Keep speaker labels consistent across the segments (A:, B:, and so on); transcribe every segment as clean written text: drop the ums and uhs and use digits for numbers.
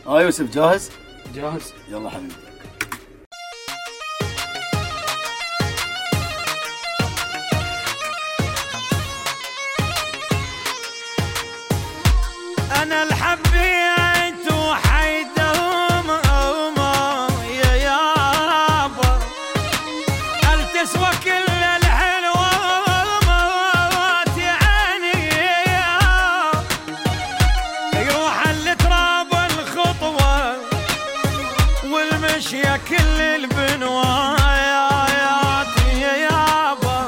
A: يوسف جاهز؟
B: جاهز.
A: يلا حبيبي.
C: أنا الحبيت وحيدهم يا يابا، هل تسوى كل الحلوات يعني؟ يروح التراب الخطوة والمشية كل البنوايات يا يابا.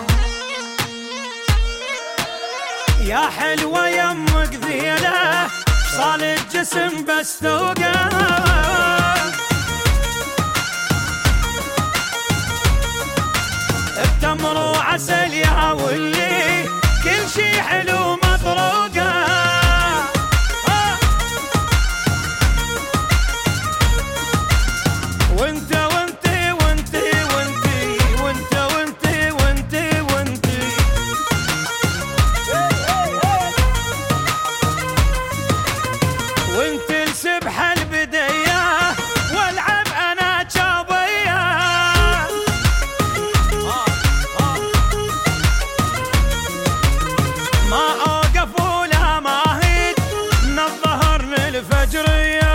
C: يا حلوة يمك ذيله صال الجسم بس توقع، بتمر وعسل يا ولي كل شي حلو مطروقه. وانت وانتي وانتي وانتي وانت وانتي وانتي وانتي وانت السبحة البدية والعب انا جابية. ما اوقف ولا ماهد من الظهر للفجرية.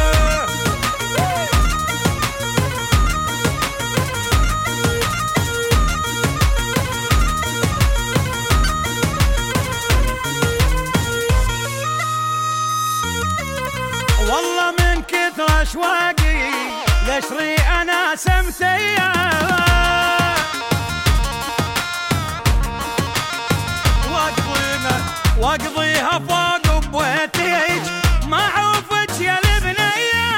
C: والله من كثر اشواقي لشري انا سمسيه، واقضيها فوق بويتيج ما عوفك يا البنيه.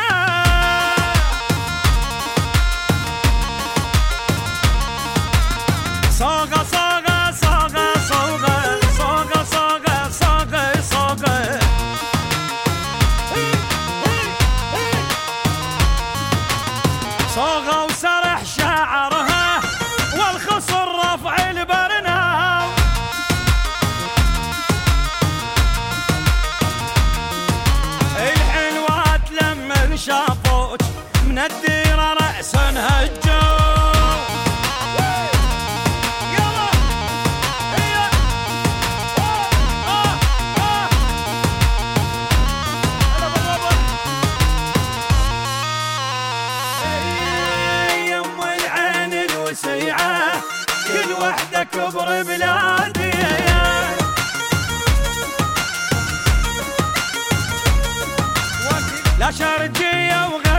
C: صاغه صاغه صاغه صاغه صاغه صاغه صاغه صاغه صاغة وسرح شعرها والخصر رفع البرنام. الحلوات لما شافوك من الديرة رأسا هجوا. وسيعة كل وحدة كبر بلادي، لا شرقية